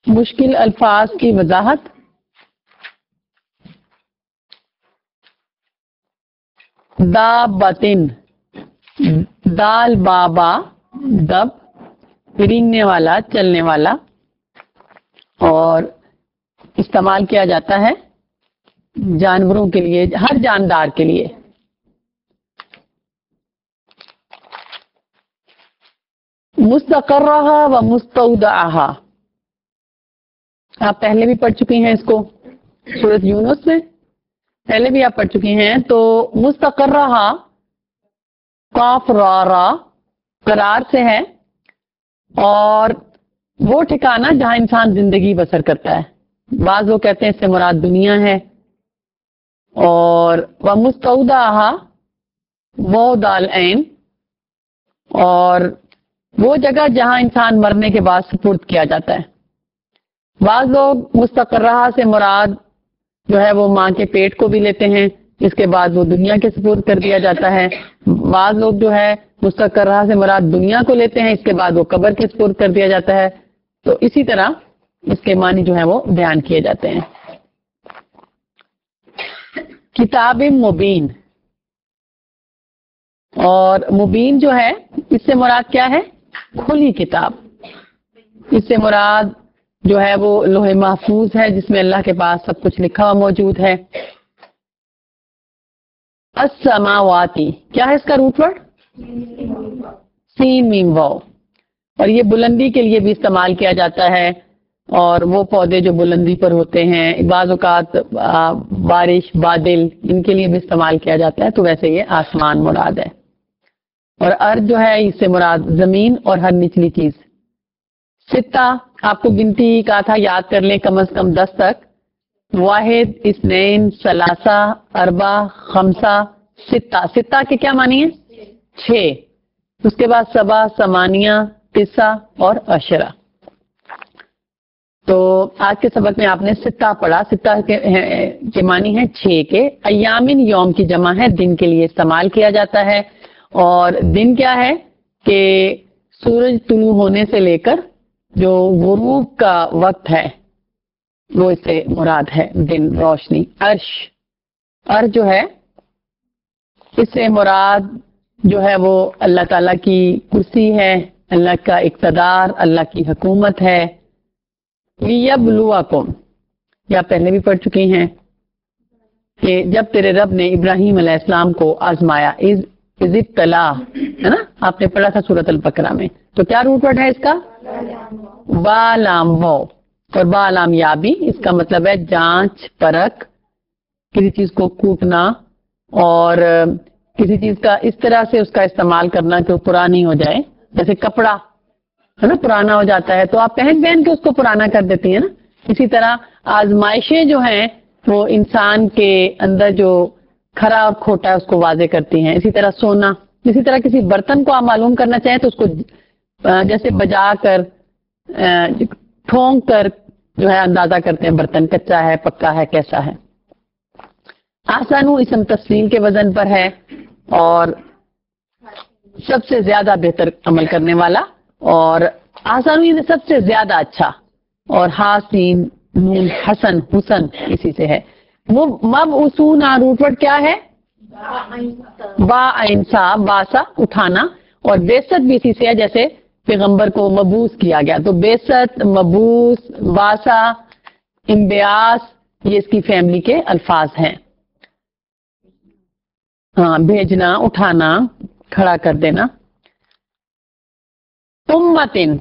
مشکل الفاظ کی وضاحت. دابتن، دال بابا دب، رینگنے والا، چلنے والا، اور استعمال کیا جاتا ہے جانوروں کے لیے، ہر جاندار کے لیے. مستقرہا و مستودعہا، آپ پہلے بھی پڑھ چکی ہیں اس کو سورۃ یونس میں، پہلے بھی آپ پڑھ چکی ہیں. تو مستقرہا قاف را را قرار سے ہے، اور وہ ٹھکانہ جہاں انسان زندگی بسر کرتا ہے. بعض لوگ کہتے ہیں اس سے مراد دنیا ہے. اور ومستودعہا موضع العین، اور وہ جگہ جہاں انسان مرنے کے بعد سپرد کیا جاتا ہے. بعض لوگ مستقرہ سے مراد جو ہے وہ ماں کے پیٹ کو بھی لیتے ہیں، اس کے بعد وہ دنیا کے سپرد کر دیا جاتا ہے. بعض لوگ جو ہے مستقرہ سے مراد دنیا کو لیتے ہیں، اس کے بعد وہ قبر کے سپرد کر دیا جاتا ہے. تو اسی طرح اس کے معنی جو ہے وہ بیان کیے جاتے ہیں. کتاب مبین، اور مبین جو ہے اس سے مراد کیا ہے؟ کھلی کتاب. اس سے مراد جو ہے وہ لوح محفوظ ہے جس میں اللہ کے پاس سب کچھ لکھا ہوا موجود ہے. السماواتی، کیا ہے اس کا روٹ ورڈ؟ سین میم واو، اور یہ بلندی کے لیے بھی استعمال کیا جاتا ہے. اور وہ پودے جو بلندی پر ہوتے ہیں، بعض اوقات بارش، بادل، ان کے لیے بھی استعمال کیا جاتا ہے. تو ویسے یہ آسمان مراد ہے. اور ارض جو ہے اس سے مراد زمین اور ہر نچلی چیز. ستہ، آپ کو گنتی کہا تھا، یاد کر لیں کم از کم 10 تک. واحد، اثنین، ثلاثہ، اربع، خمسہ، ستہ. ستہ کے کیا معنی ہیں؟ 6. اس کے بعد سبع، ثمانیہ، تسع اور عشرہ. تو آج کے سبق میں آپ نے ستہ پڑھا. ستہ کے معنی ہیں 6 کے. ایامن، یوم کی جمع ہے، دن کے لیے استعمال کیا جاتا ہے. اور دن کیا ہے کہ سورج طلوع ہونے سے لے کر جو غروب کا وقت ہے وہ اس سے مراد ہے، دن، روشنی. عرش جو ہے اس سے مراد جو ہے وہ اللہ تعالیٰ کی کرسی ہے، اللہ کا اقتدار، اللہ کی حکومت ہے. لیبلوکم، یا پہلے بھی پڑھ چکی ہیں کہ جب تیرے رب نے ابراہیم علیہ السلام کو آزمایا، اذ ابتلا، ہے نا، آپ نے پڑھا تھا سورۃ البقرہ میں. تو کیا روٹ ورڈ ہے اس کا؟ با لام ہو، اور با لام یا بھی، اس کا مطلب ہے جانچ پرکھ، کسی چیز کو کوٹنا، اور کسی چیز کا اس طرح سے اس کا استعمال کرنا کہ وہ پرانی ہو جائے. جیسے کپڑا ہے نا، پرانا ہو جاتا ہے تو آپ پہن کے اس کو پرانا کر دیتی ہیں نا. اسی طرح آزمائشیں جو ہیں وہ انسان کے اندر جو کھرا اور کھوٹا ہے اس کو واضح کرتی ہیں. اسی طرح سونا، اسی طرح کسی برتن کو آپ معلوم کرنا چاہیں تو اس کو جیسے بجا کر، ٹھونک کر جو ہے اندازہ کرتے ہیں برتن کچا ہے، پکا ہے، کیسا ہے. آسانو اسم تفصیل کے وزن پر ہے، اور سب سے زیادہ بہتر عمل کرنے والا. اور آسانو یہ سب سے زیادہ اچھا، اور حسین، نون، حسن، حسن اسی سے ہے. وہ مب اصون روٹ ورڈ کیا ہے؟ با انسا، باسا اٹھانا. اور بیست بھی اسی سے ہے، جیسے پیغمبر کو مبعوث کیا گیا تو بیست، مبعوث، باسا، انبیاس، یہ اس کی فیملی کے الفاظ ہیں. ہاں، بھیجنا، اٹھانا، کھڑا کر دینا. امتن،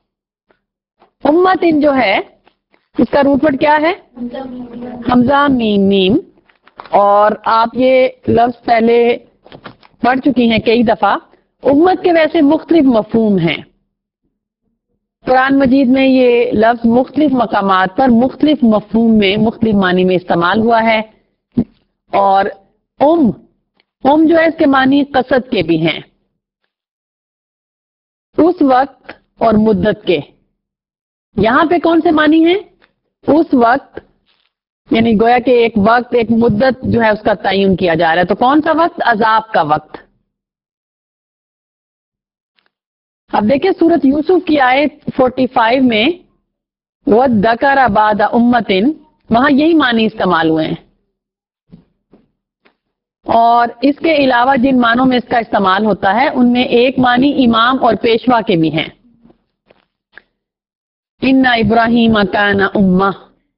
امتن جو ہے اس کا روٹ ورڈ کیا ہے؟ حمزہ میم میم. اور آپ یہ لفظ پہلے پڑھ چکی ہیں کئی دفعہ. امت کے ویسے مختلف مفہوم ہیں. قرآن مجید میں یہ لفظ مختلف مقامات پر مختلف مفہوم میں، مختلف معنی میں استعمال ہوا ہے. اور جو ہے اس کے معنی قصد کے بھی ہیں، اس وقت اور مدت کے. یہاں پہ کون سے معنی ہیں؟ اس وقت، یعنی گویا کہ ایک وقت، ایک مدت جو ہے اس کا تعین کیا جا رہا ہے. تو کون سا وقت؟ عذاب کا وقت. اب دیکھیں سورۃ یوسف کی آیت 45 میں وَالذَّكَرَ بَعْدَ أُمَّةٍ، وہاں یہی معنی استعمال ہوئے ہیں، اور اس کے علاوہ جن معنوں میں اس کا استعمال ہوتا ہے ان میں ایک معنی امام اور پیشوا کے بھی ہیں. اِنَّ ابراہیم کان امہ،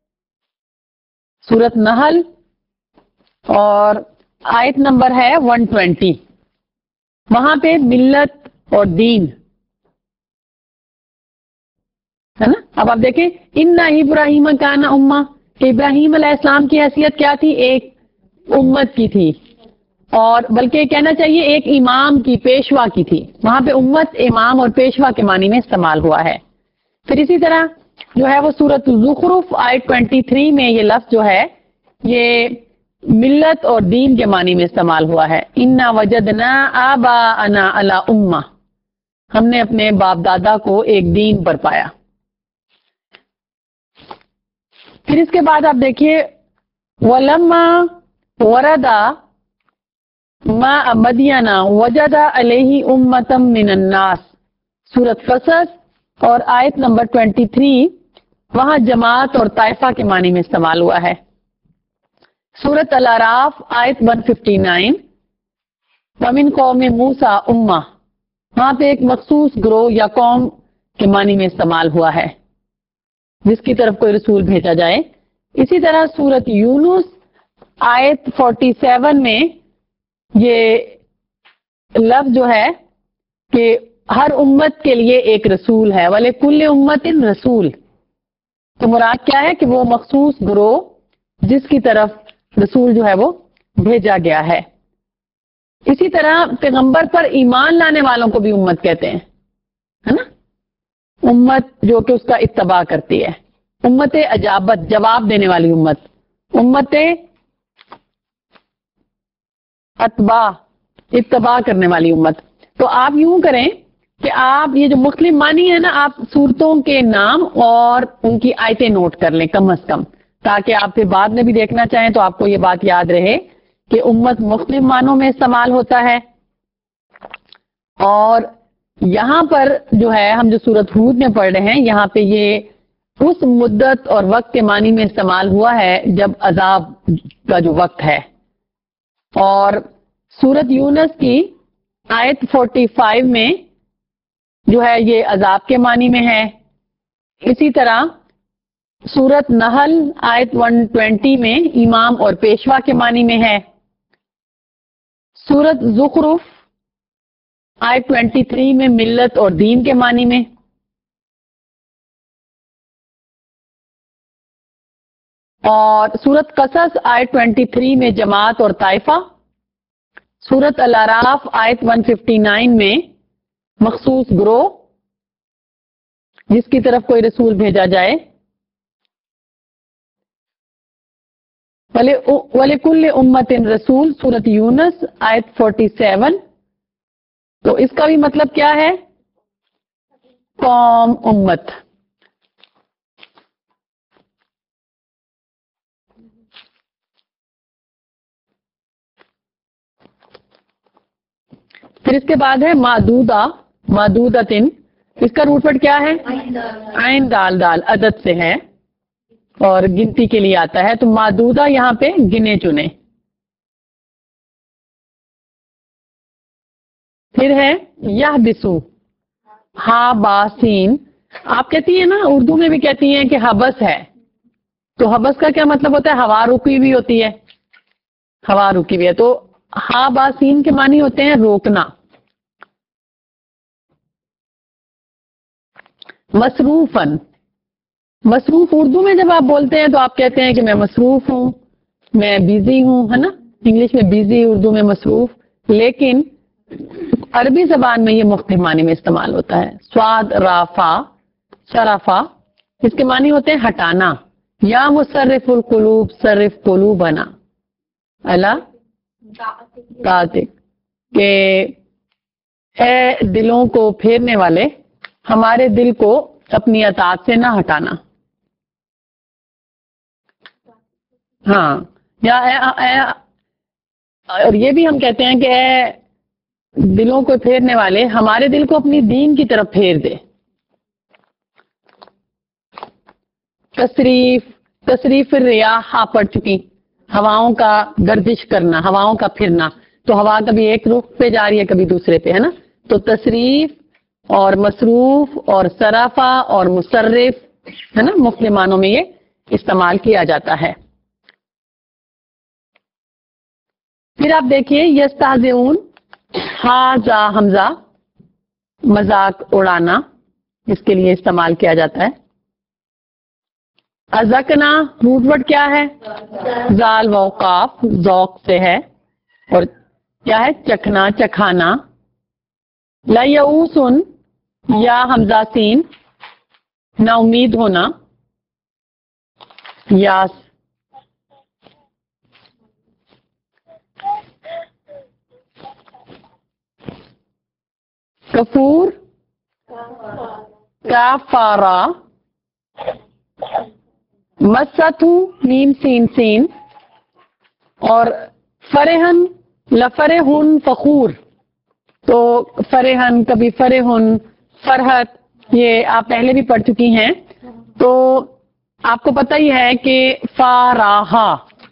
سورۃ نحل اور آیت نمبر ہے 120. وہاں پہ ملت اور دین ہے نا. اب آپ دیکھیں اِنَّ ابراہیم کان امہ، ابراہیم علیہ السلام کی حیثیت کیا تھی؟ ایک امت کی تھی، اور بلکہ کہنا چاہیے ایک امام کی، پیشوا کی تھی. وہاں پہ امت، امام اور پیشوا کے معنی میں استعمال ہوا ہے. پھر اسی طرح جو ہے وہ سورۃ الزخرف آیت 23 میں یہ لفظ جو ہے یہ ملت اور دین کے معنی میں استعمال ہوا ہے. اِنَّا وَجَدْنَا آبَاءَنَا عَلَىٰ أُمَّةٍ، ہم نے اپنے باپ دادا کو ایک دین پر پایا. پھر اس کے بعد آپ دیکھیے وَلَمَّا وَرَدَ مَاءَ مَدْيَنَ وَجَدَ عَلَيْهِ أُمَّةً مِّنَ النَّاسِ، سورۃ قصص اور آیت نمبر 23، وہاں جماعت اور طائفہ کے معنی میں استعمال ہوا ہے. سورۃ الاعراف آیت 159، وَمِن قَوْمِ مُوسَىٰ أُمَّةٌ، وہاں پہ ایک مخصوص گروہ یا قوم کے معنی میں استعمال ہوا ہے جس کی طرف کوئی رسول بھیجا جائے. اسی طرح سورۃ یونس آیت 47 میں یہ لفظ جو ہے کہ ہر امت کے لیے ایک رسول ہے، وَلِكُلِّ أُمَّةٍ رسول، تو مراد کیا ہے کہ وہ مخصوص گروہ جس کی طرف رسول جو ہے وہ بھیجا گیا ہے. اسی طرح پیغمبر پر ایمان لانے والوں کو بھی امت کہتے ہیں، ہے نا. امت جو کہ اس کا اتباع کرتی ہے، امت اجابت، جواب دینے والی امت، امت اتباع، اتباع کرنے والی امت. تو آپ یوں کریں کہ آپ یہ جو مختلف معنی ہے نا، آپ صورتوں کے نام اور ان کی آیتیں نوٹ کر لیں کم از کم، تاکہ آپ پھر بعد میں بھی دیکھنا چاہیں تو آپ کو یہ بات یاد رہے کہ امت مختلف معنوں میں استعمال ہوتا ہے. اور یہاں پر جو ہے ہم جو سورۃ ہود میں پڑھ رہے ہیں، یہاں پہ یہ اس مدت اور وقت کے معنی میں استعمال ہوا ہے جب عذاب کا جو وقت ہے. اور سورۃ یونس کی آیت 45 میں جو ہے یہ عذاب کے معنی میں ہے. اسی طرح سورۃ نحل آیت 120 میں امام اور پیشوا کے معنی میں ہے. سورۃ زخرف آیت 23 میں ملت اور دین کے معنی میں. اور سورۃ قصص آیت 23 میں جماعت اور طائفہ. سورۃ الاعراف آیت 159 میں مخصوص گروہ جس کی طرف کوئی رسول بھیجا جائے. وَلِكُلِّ أُمَّةٍ رسول، سورۃ یونس آیت 47. تو اس کا بھی مطلب کیا ہے؟ قوم، امت. پھر اس کے بعد ہے معدودہ، معدودتن، اس کا روٹ ورڈ کیا ہے؟ عین دال دال، عدد سے ہے اور گنتی کے لیے آتا ہے. تو معدودہ یہاں پہ گنے چنے. پھر ہے یحبسو، ہا باسین. آپ کہتی ہیں نا اردو میں بھی کہتی ہیں کہ حبس ہے، تو حبس کا کیا مطلب ہوتا ہے؟ ہوا رکی ہوئی ہوتی ہے، ہوا رکی ہوئی ہے. تو ہا باسین کے معنی ہوتے ہیں روکنا. مصروفن، مصروف اردو میں جب آپ بولتے ہیں تو آپ کہتے ہیں کہ میں مصروف ہوں، میں بیزی ہوں، ہے نا. انگلش میں بیزی، اردو میں مصروف. لیکن عربی زبان میں یہ مختلف معنی میں استعمال ہوتا ہے. سواد رافا، شرافا، اس کے معنی ہوتے ہیں ہٹانا. یا مصرف القلوب صرف قلوبنا الا طاعتک، کہ اے دلوں کو پھیرنے والے ہمارے دل کو اپنی اطاعت سے نہ ہٹانا. ہاں، یا اور یہ بھی ہم کہتے ہیں کہ اے دلوں کو پھیرنے والے ہمارے دل کو اپنی دین کی طرف پھیر دے. تصریف الریاح آپ پڑھ چکی، ہواؤں کا گردش کرنا، ہواؤں کا پھرنا، تو ہوا کبھی ایک رخ پہ جا رہی ہے کبھی دوسرے پہ، ہے نا. تو تصریف اور مصروف اور صرفہ اور مصرف، ہے نا، مختلف معنوں میں یہ استعمال کیا جاتا ہے. پھر آپ دیکھیے یستہزئون، ہاذا حمزہ مذاق اڑانا، اس کے لیے استعمال کیا جاتا ہے. ازکنا روٹ ورڈ کیا ہے؟ زال و قاف، ذوق سے ہے، اور کیا ہے؟ چکھنا، چکھانا. لیئوسن، یا حمزہ سین، نا امید ہونا، یاس. کفور، کافارا. مستو، میم سین سین، اور فرحن، لفرحن فخور. تو فرحن، کبھی فرحن، فرحت، یہ آپ پہلے بھی پڑھ چکی ہیں. تو آپ کو پتہ ہی ہے کہ فاراہا،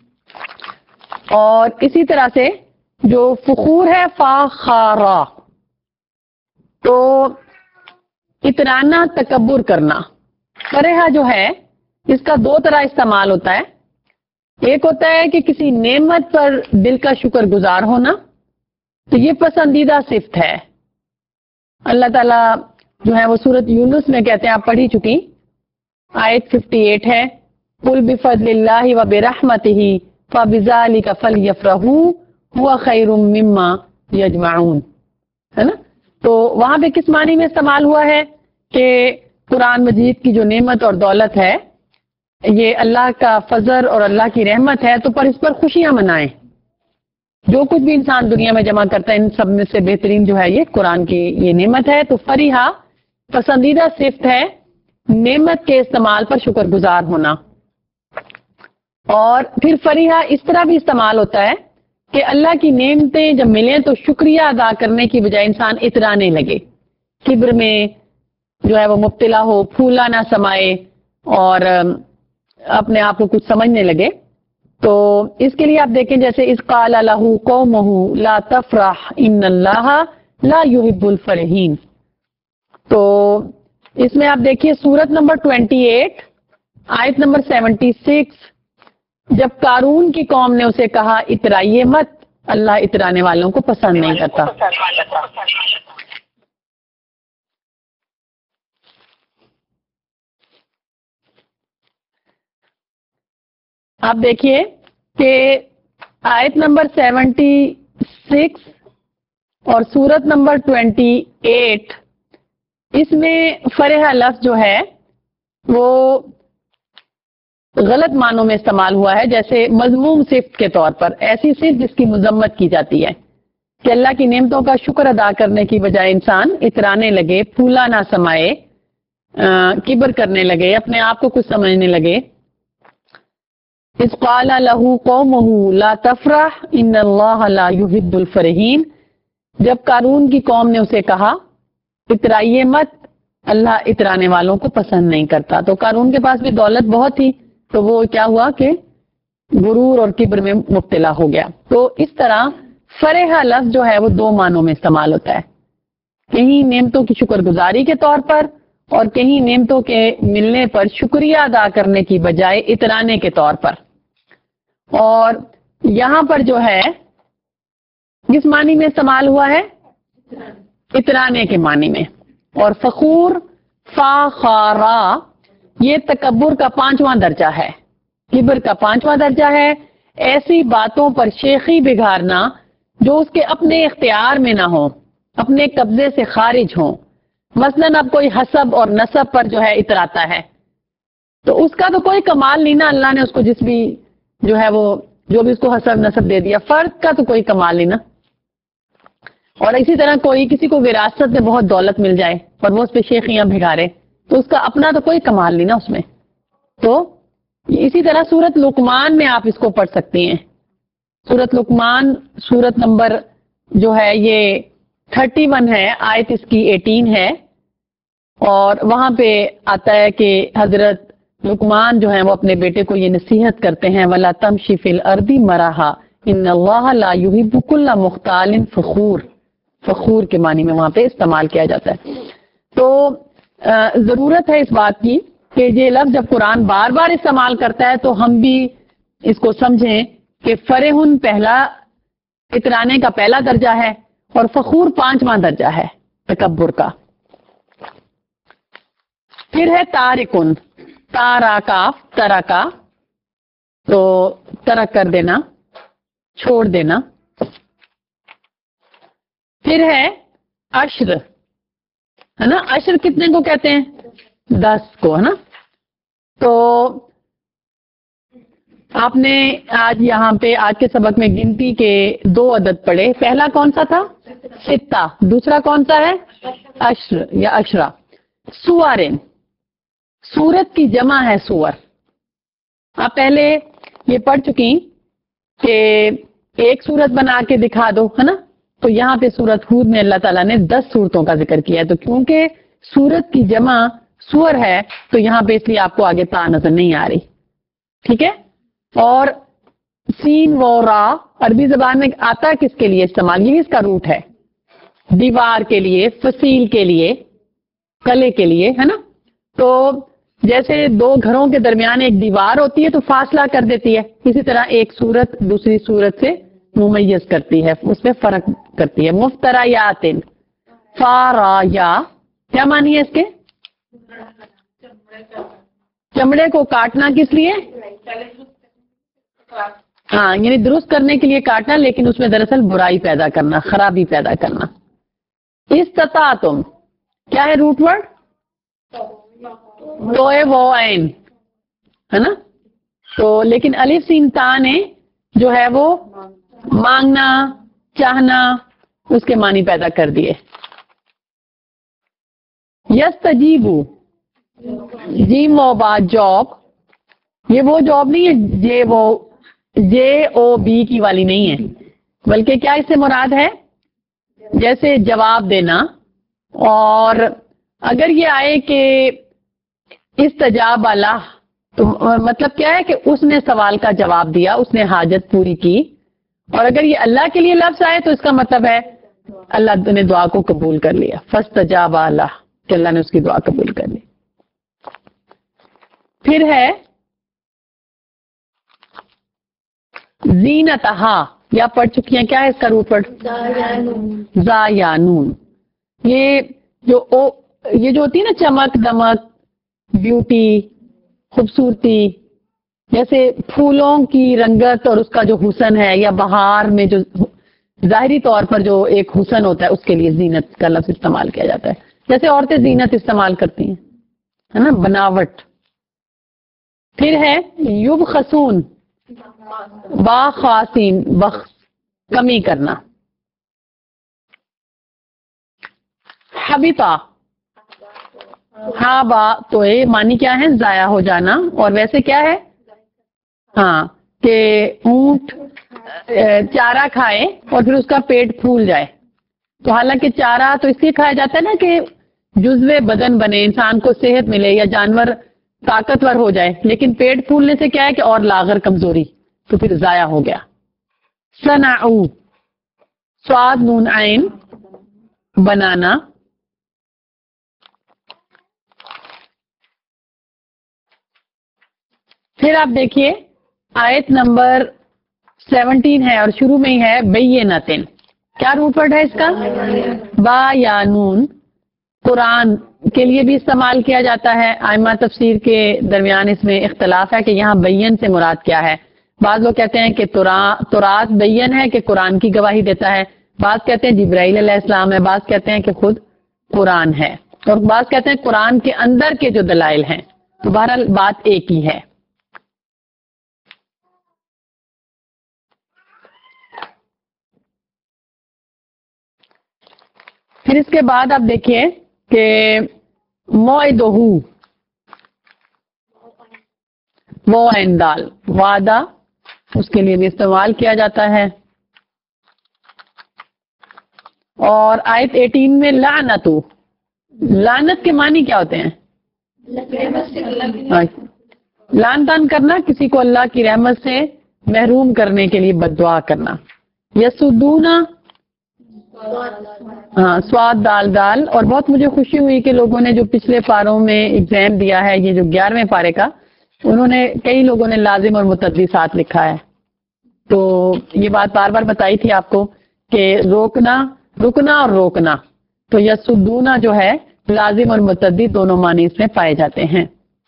اور اسی طرح سے جو فخور ہے فاخارا. تو اترانا، تکبر کرنا. فرحہ جو ہے اس کا دو طرح استعمال ہوتا ہے. ایک ہوتا ہے کہ کسی نعمت پر دل کا شکر گزار ہونا، تو یہ پسندیدہ صفت ہے. اللہ تعالیٰ جو ہے وہ سورۃ یونس میں کہتے ہیں، آپ پڑھی چکی، آیت 58 ہے، قل بفضل اللہ وبرحمتہ فبذلک فلیفرحوا هو خیر مما یجمعون، ہے نا. تو وہاں پہ کس معنی میں استعمال ہوا ہے کہ قرآن مجید کی جو نعمت اور دولت ہے یہ اللہ کا فضل اور اللہ کی رحمت ہے، تو پر اس پر خوشیاں منائیں. جو کچھ بھی انسان دنیا میں جمع کرتا ہے ان سب میں سے بہترین جو ہے یہ قرآن کی یہ نعمت ہے. تو فریحہ پسندیدہ صفت ہے نعمت کے استعمال پر شکر گزار ہونا. اور پھر فریحہ اس طرح بھی استعمال ہوتا ہے کہ اللہ کی نعمتیں جب ملیں تو شکریہ ادا کرنے کی بجائے انسان اترانے لگے، کبر میں جو ہے وہ مبتلا ہو، پھولا نہ سمائے اور اپنے آپ کو کچھ سمجھنے لگے. تو اس کے لیے آپ دیکھیں جیسے اذ قال لہ قومہ لا تفرح ان اللہ لا يحب الفرحین. تو اس میں آپ دیکھیے سورت نمبر 28 آیت نمبر 76، جب قارون کی قوم نے اسے کہا اترائیے مت، اللہ اترانے والوں کو پسند نہیں کرتا. آپ دیکھیے کہ آیت نمبر 76 اور سورت نمبر 28 اس میں فرح لفظ جو ہے وہ غلط معنوں میں استعمال ہوا ہے، جیسے مذموم صفت کے طور پر، ایسی صفت جس کی مذمت کی جاتی ہے کہ اللہ کی نعمتوں کا شکر ادا کرنے کی بجائے انسان اترانے لگے، پھولا نہ سمائے، کبر کرنے لگے، اپنے آپ کو کچھ سمجھنے لگے. اذ قال لہ قومہ لا تفرح ان اللہ لا يحب الفرحین، جب قارون کی قوم نے اسے کہا اترائیے مت، اللہ اترانے والوں کو پسند نہیں کرتا. تو قارون کے پاس بھی دولت بہت تھی، تو وہ کیا ہوا کہ غرور اور کبر میں مبتلا ہو گیا. تو اس طرح فرح لفظ جو ہے وہ دو معنوں میں استعمال ہوتا ہے، کہیں نعمتوں کی شکر گزاری کے طور پر اور کہیں نعمتوں کے ملنے پر شکریہ ادا کرنے کی بجائے اترانے کے طور پر. اور یہاں پر جو ہے کس معنی میں استعمال ہوا ہے؟ اترانے کے معنی میں. اور فخور، فاخارا، یہ تکبر کا 5واں درجہ ہے، کبر کا 5واں درجہ ہے. ایسی باتوں پر شیخی بگھارنا جو اس کے اپنے اختیار میں نہ ہو، اپنے قبضے سے خارج ہوں. مثلاً اب کوئی حسب اور نسب پر جو ہے اتراتا ہے، تو اس کا تو کوئی کمال نہیں نا، اللہ نے اس کو جس بھی جو ہے وہ جو بھی اس کو حسب نسب دے دیا، فرد کا تو کوئی کمال نہیں نا. اور اسی طرح کوئی کسی کو وراثت میں بہت دولت مل جائے اور وہ اس پہ شیخیاں بھگارے، تو اس کا اپنا تو کوئی کمال نہیں نا اس میں. تو اسی طرح سورت لقمان میں آپ اس کو پڑھ سکتی ہیں. سورت لقمان سورت نمبر جو ہے یہ 31 ہے، آیت اس کی 18 ہے، اور وہاں پہ آتا ہے کہ حضرت لقمان جو ہیں وہ اپنے بیٹے کو یہ نصیحت کرتے ہیں وَلَا تَمْشِ فِي الْأَرْضِ مَرَحًا إِنَّ اللَّهَ لَا يُحِبُّ كُلَّ مُخْتَالٍ فَخُورٍ. فخور کے معنی میں وہاں پہ استعمال کیا جاتا ہے. تو ضرورت ہے اس بات کی کہ یہ لفظ جب قرآن بار بار استعمال کرتا ہے تو ہم بھی اس کو سمجھیں کہ فرحن پہلا اترانے کا پہلا درجہ ہے اور فخور 5واں درجہ ہے تکبر کا. پھر ہے تارکن، تارا کاف ترا کا، تو ترک کر دینا، چھوڑ دینا. پھر ہے عشر، ہے نا. عشر کتنے کو کہتے ہیں؟ 10 کو، ہے نا. تو آپ نے آج یہاں پہ آج کے سبق میں گنتی کے 2 عدد پڑھے. پہلا کون سا تھا؟ 6. دوسرا کون سا ہے؟ عشر یا عشرہ. سورن، سورت کی جمع ہے سور. آپ پہلے یہ پڑھ چکی کہ ایک سورت بنا کے دکھا دو، ہے نا. تو یہاں پہ سورت ہود میں اللہ تعالیٰ نے 10 صورتوں کا ذکر کیا ہے. تو کیونکہ سورت کی جمع سور ہے تو یہاں پہ اس لیے آپ کو آگے تا نظر نہیں آ رہی. ٹھیک ہے. اور سین و را عربی زبان میں آتا کس کے لیے استعمال؟ یہ اس کا روٹ ہے. دیوار کے لیے، فصیل کے لیے، کلے کے لیے، ہے نا. تو جیسے 2 گھروں کے درمیان ایک دیوار ہوتی ہے تو فاصلہ کر دیتی ہے، اسی طرح ایک صورت دوسری صورت سے ممیز کرتی ہے، اس میں فرق کرتی ہے. مفتریاتن، فارا یا کیا معنی ہے اس کے؟ چمڑے کو کاٹنا. کس لیے؟ ہاں، یعنی درست کرنے کے لیے کاٹنا، لیکن اس میں دراصل برائی پیدا کرنا، خرابی پیدا کرنا. استطاعتم کیا ہے روٹ ورڈ؟ توئے وہ عین، ہے نا. تو لیکن الف سین تا نے جو ہے وہ مانگنا، چاہنا، اس کے معنی پیدا کر دیے. یستجیبو، جیم و با جاب، یہ وہ جاب نہیں ہے جے او بی کی والی نہیں ہے، بلکہ کیا اس سے مراد ہے؟ جیسے جواب دینا. اور اگر یہ آئے کہ استجاب اللہ تو مطلب کیا ہے کہ اس نے سوال کا جواب دیا، اس نے حاجت پوری کی. اور اگر یہ اللہ کے لیے لفظ آئے تو اس کا مطلب ہے اللہ نے دعا کو قبول کر لیا. فاستجاب اللہ، کہ اللہ نے اس کی دعا قبول کر لی. پھر ہے زینتہا، یا پڑھ چکی ہیں. کیا ہے اس کا روٹ پڑھ؟ زا یا نون. یہ جو ہوتی ہے نا چمک دمک، بیوٹی، خوبصورتی، جیسے پھولوں کی رنگت اور اس کا جو حسن ہے، یا بہار میں جو ظاہری طور پر جو ایک حسن ہوتا ہے، اس کے لیے زینت کا لفظ استعمال کیا جاتا ہے. جیسے عورتیں زینت استعمال کرتی ہیں، ہے نا، بناوٹ. پھر ہے یبخسون، با خاسین، بخس کمی کرنا. حبیطہ، ہاں با تو یہ معنی کیا ہے؟ ضائع ہو جانا. اور ویسے کیا ہے؟ ہاں، کہ اونٹ چارہ کھائے اور پھر اس کا پیٹ پھول جائے. تو حالانکہ چارہ تو اس لیے کھایا جاتا ہے نا کہ جزو بدن بنے، انسان کو صحت ملے یا جانور طاقتور ہو جائے، لیکن پیٹ پھولنے سے کیا ہے کہ اور لاغر، کمزوری، تو پھر ضائع ہو گیا. صنعو، صاد نون عین، بنانا. پھر آپ دیکھیے آیت نمبر 17 ہے اور شروع میں ہی ہے بینتن. کیا روٹ ورڈ ہے اس کا؟ با یا نون. قرآن کے لیے بھی استعمال کیا جاتا ہے. ائمہ تفسیر کے درمیان اس میں اختلاف ہے کہ یہاں بین سے مراد کیا ہے. بعض لوگ کہتے ہیں کہ تورات بین ہے کہ قرآن کی گواہی دیتا ہے، بعض کہتے ہیں جبرائیل علیہ السلام ہے، بعض کہتے ہیں کہ خود قرآن ہے، اور بعض کہتے ہیں قرآن کے اندر کے جو دلائل ہیں. تو بہرحال بات ایک ہی ہے. پھر اس کے بعد آپ دیکھیے کہ موعدہ، وہ دال، وعدہ، اس کے لیے بھی استعمال کیا جاتا ہے. اور آیت 18 میں لعنتو، لعنت کے معنی کیا ہوتے ہیں؟ لان تان کرنا، کسی کو اللہ کی رحمت سے محروم کرنے کے لیے بد دعا کرنا. یسدونا، ہاں سواد دال دال. اور بہت مجھے خوشی ہوئی کہ لوگوں نے جو پچھلے پاروں میں ایگزام دیا ہے، یہ جو 11ویں پارے کا، انہوں نے کئی لوگوں نے لازم اور متعدی ساتھ لکھا ہے. تو یہ بات بار بار بتائی تھی آپ کو کہ روکنا، رکنا اور روکنا. تو یسدونا جو ہے لازم اور متعدی دونوں معنی اس میں پائے جاتے ہیں.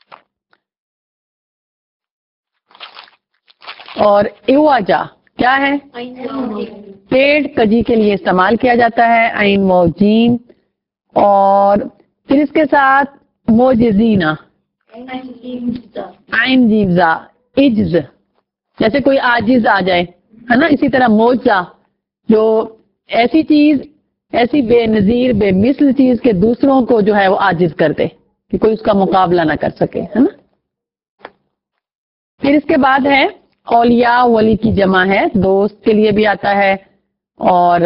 اور ایواجا کیا ہے؟ پیٹ کجی کے لیے استعمال کیا جاتا ہے، عین موجین. اور پھر اس کے ساتھ موجزینا، عین جیزا، عجز، جیسے کوئی عاجز آ جائے ہے نا. اسی طرح موجزہ، جو ایسی چیز، ایسی بے نظیر بے مثل چیز کے دوسروں کو جو ہے وہ عاجز کر دے کہ کوئی اس کا مقابلہ نہ کر سکے، ہے نا. پھر اس کے بعد ہے اولیاء، ولی کی جمع ہے، دوست کے لیے بھی آتا ہے، اور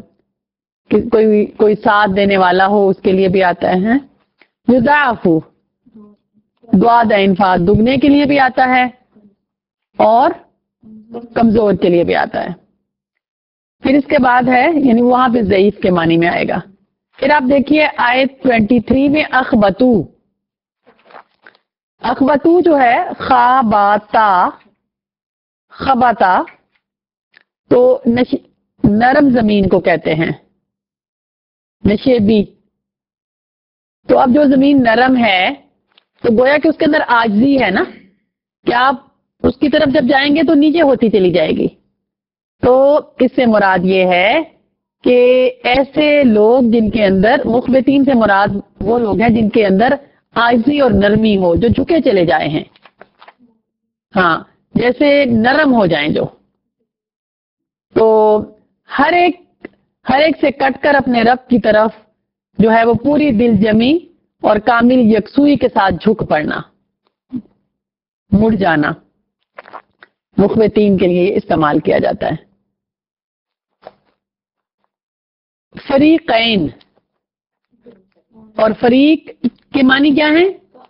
کوئی ساتھ دینے والا ہو اس کے لیے بھی آتا ہے. یضاعف، دعا انفاق، دگنے کے لیے بھی آتا ہے اور کمزور کے لیے بھی آتا ہے. پھر اس کے بعد ہے یعنی وہاں پہ ضعیف کے معنی میں آئے گا. پھر آپ دیکھیے آیت 23 میں اخبتو. اخبتو جو ہے خاباتا، خباتا تو نرم زمین کو کہتے ہیں، نشیبی. تو اب جو زمین نرم ہے تو گویا کہ اس کے اندر عاجزی ہے نا، کہ آپ اس کی طرف جب جائیں گے تو نیچے ہوتی چلی جائے گی. تو اس سے مراد یہ ہے کہ ایسے لوگ جن کے اندر، مخبتین سے مراد وہ لوگ ہیں جن کے اندر عاجزی اور نرمی ہو، جو جھکے چلے جائے ہیں، ہاں جیسے نرم ہو جائیں جو. تو ہر ایک سے کٹ کر اپنے رب کی طرف جو ہے وہ پوری دل جمی اور کامل یکسوئی کے ساتھ جھک پڑنا، مڑ جانا، مخبتین کے لیے استعمال کیا جاتا ہے. فریقین، اور فریق کے معنی کیا ہیں؟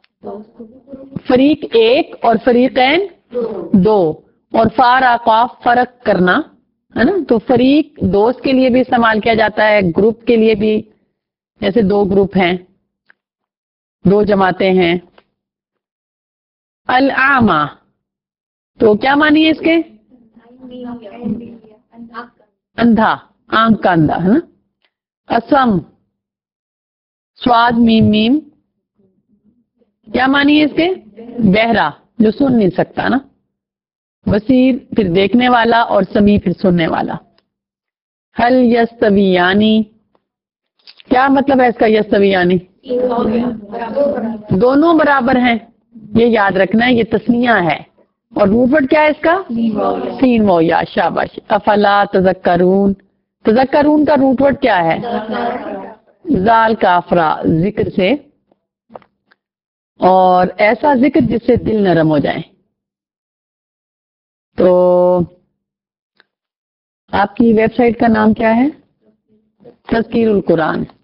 فریق ایک اور فریقین دو. اور قاف فرق کرنا ہے نا. تو فریق دوست کے لیے بھی استعمال کیا جاتا ہے، گروپ کے لیے بھی، جیسے دو گروپ ہیں، دو جماعتیں ہیں. الاعمى تو کیا معنی ہے اس کے؟ اندھا، آنکھ کا اندھا ہے نا. اسم، سواد میم میم، کیا معنی ہے اس کے؟ بہرا، جو سن نہیں سکتا نا. بصیر پھر دیکھنے والا، اور سمیع پھر سننے والا. هل یستویانی، کیا مطلب ہے اس کا یستویانی؟ دونوں برابر ہیں، یہ یاد رکھنا ہے، یہ تسنیہ ہے. اور روٹ ورڈ کیا ہے اس کا؟ سین و یا. شاباش. افلا تذکرون، تذکرون کا روٹ ورڈ کیا ہے؟ زال کافرا، ذکر سے، اور ایسا ذکر جس سے دل نرم ہو جائے. تو آپ کی ویب سائٹ کا نام کیا ہے؟ تذکیر القرآن.